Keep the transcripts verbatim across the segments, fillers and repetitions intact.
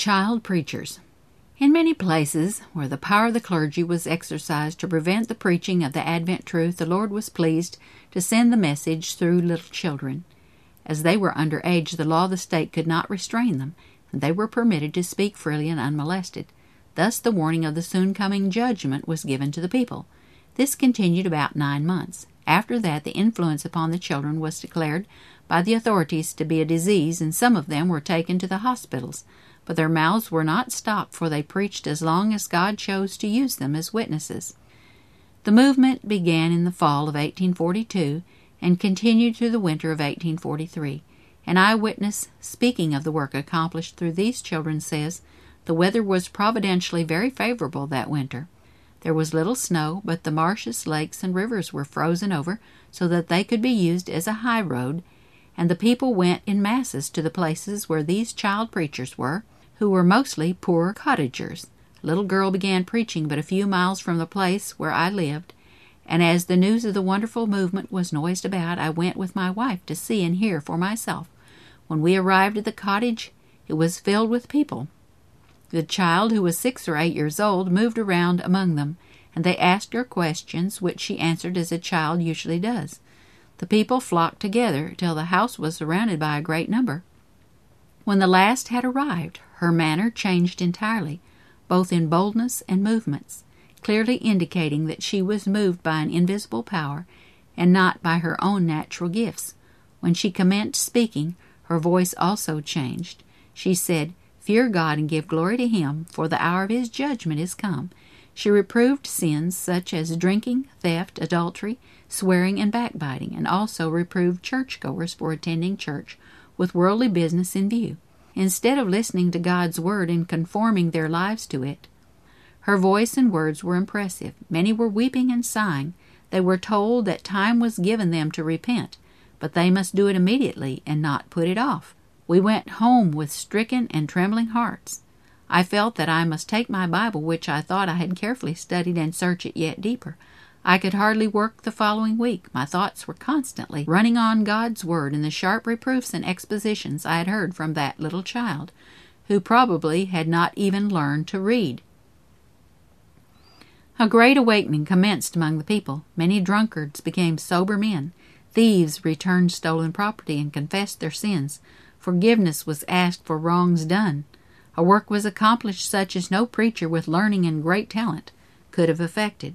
Child preachers. In many places where the power of the clergy was exercised to prevent the preaching of the Advent truth, the Lord was pleased to send the message through little children. As they were under age, the law of the state could not restrain them, and they were permitted to speak freely and unmolested. Thus the warning of the soon-coming judgment was given to the people. This continued about nine months. After that, the influence upon the children was declared by the authorities to be a disease, and some of them were taken to the hospitals. But their mouths were not stopped, for they preached as long as God chose to use them as witnesses. The movement began in the fall of eighteen forty-two and continued through the winter of eighteen forty-three. An eyewitness, speaking of the work accomplished through these children, says, "The weather was providentially very favorable that winter. There was little snow, but the marshes, lakes, and rivers were frozen over so that they could be used as a high road, and the people went in masses to the places where these child preachers were, who were mostly poor cottagers. A little girl began preaching but a few miles from the place where I lived, and as the news of the wonderful movement was noised about, I went with my wife to see and hear for myself. When we arrived at the cottage, it was filled with people. The child, who was six or eight years old, moved around among them, and they asked her questions, which she answered as a child usually does. The people flocked together till the house was surrounded by a great number. When the last had arrived, her manner changed entirely, both in boldness and movements, clearly indicating that she was moved by an invisible power and not by her own natural gifts. When she commenced speaking, her voice also changed. She said, "Fear God and give glory to Him, for the hour of His judgment is come." She reproved sins such as drinking, theft, adultery, swearing, and backbiting, and also reproved churchgoers for attending church with worldly business in view, instead of listening to God's word and conforming their lives to it. Her voice and words were impressive. Many were weeping and sighing. They were told that time was given them to repent, but they must do it immediately and not put it off. We went home with stricken and trembling hearts. I felt that I must take my Bible, which I thought I had carefully studied, and search it yet deeper. I could hardly work the following week. My thoughts were constantly running on God's word and the sharp reproofs and expositions I had heard from that little child, who probably had not even learned to read. A great awakening commenced among the people. Many drunkards became sober men. Thieves returned stolen property and confessed their sins. Forgiveness was asked for wrongs done. A work was accomplished such as no preacher with learning and great talent could have effected.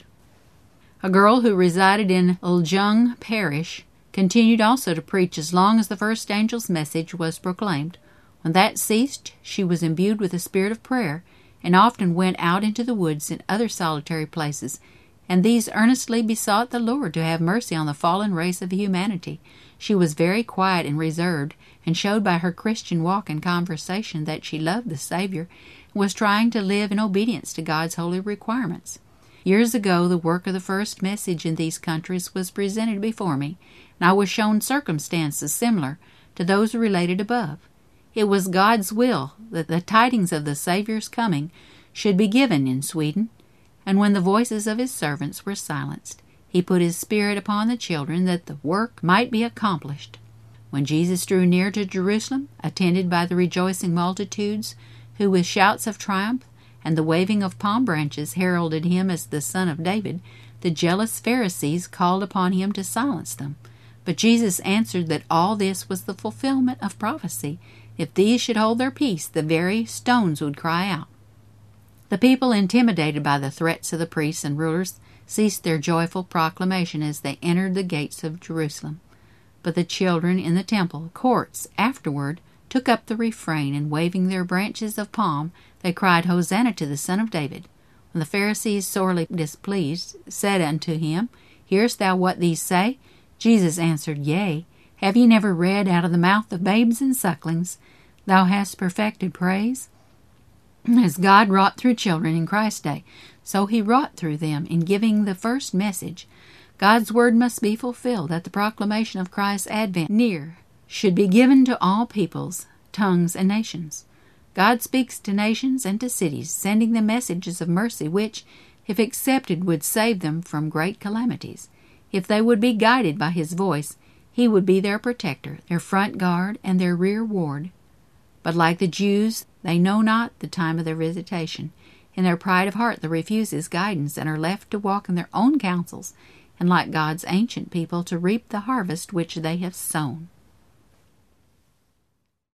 A girl who resided in Uljung Parish continued also to preach as long as the first angel's message was proclaimed. When that ceased, she was imbued with the spirit of prayer, and often went out into the woods and other solitary places, and these earnestly besought the Lord to have mercy on the fallen race of humanity. She was very quiet and reserved, and showed by her Christian walk and conversation that she loved the Savior and was trying to live in obedience to God's holy requirements. Years ago, the work of the first message in these countries was presented before me, and I was shown circumstances similar to those related above. It was God's will that the tidings of the Savior's coming should be given in Sweden, and when the voices of His servants were silenced, He put His Spirit upon the children that the work might be accomplished. When Jesus drew near to Jerusalem, attended by the rejoicing multitudes, who with shouts of triumph and the waving of palm branches heralded Him as the Son of David, the jealous Pharisees called upon Him to silence them. But Jesus answered that all this was the fulfillment of prophecy. If these should hold their peace, the very stones would cry out. The people, intimidated by the threats of the priests and rulers, ceased their joyful proclamation as they entered the gates of Jerusalem. But the children in the temple courts afterward took up the refrain, and waving their branches of palm, they cried, "Hosanna to the Son of David." When the Pharisees, sorely displeased, said unto him, "Hearest thou what these say?" Jesus answered, "Yea. Have ye never read, out of the mouth of babes and sucklings thou hast perfected praise? As God wrought through children in Christ's day, so He wrought through them in giving the first message. God's word must be fulfilled, that the proclamation of Christ's advent near should be given to all peoples, tongues, and nations. God speaks to nations and to cities, sending them messages of mercy which, if accepted, would save them from great calamities. If they would be guided by His voice, He would be their protector, their front guard, and their rear ward. But like the Jews They know not the time of their visitation. In their pride of heart they refuse His guidance, and are left to walk in their own counsels, and like God's ancient people to reap the harvest which they have sown.